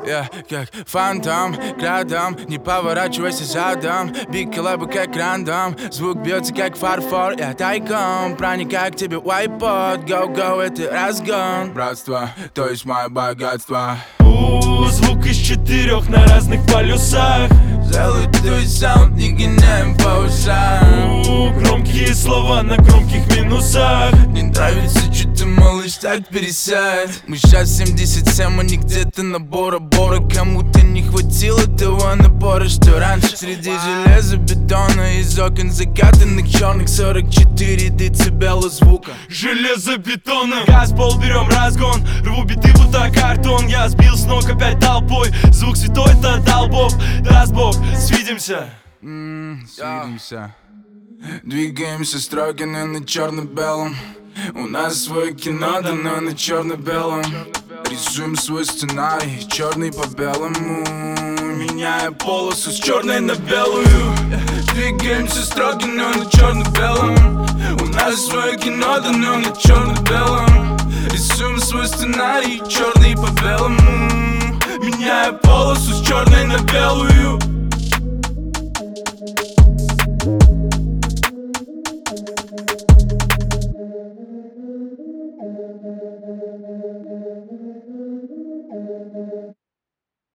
как фантом, градом, не поворачивайся задом. Биг коллабы как рандом, звук бьется как фарфор. Я тайком проникаю к тебе в iPod. Go-go, это разгон. Братство, то есть мое богатство. Звук из 4 на разных полюсах. Золотой саунд, не гоняем по ушам. Громкие слова на громких минусах. Не нравится, что ты, малыш, так пересядь. Мы сейчас 77, а не где-то на Бора-Бора. Кому-то не хватило того напора, что раньше. Среди железобетона из окон закатанных черных 44 децибела звука. Железобетона. Газ, пол, берем разгон. Рву биты, будто картон. Я сбил с ног опять толпой. Звук святой, это дал Бог. Даст Бог, свидимся. Свидимся. Двигаемся строго, но на черно-белом. У нас свое кино, да но на черно-белом. Рисуем свой сценарий, черный по белому. Меняя полосу с черной на белую. Двигаемся строго, но на черно-белом. У нас свое кино, да но на черно-белом. Рисуем свой сценарий, черный по белому. Меняя полосу с черной на белую.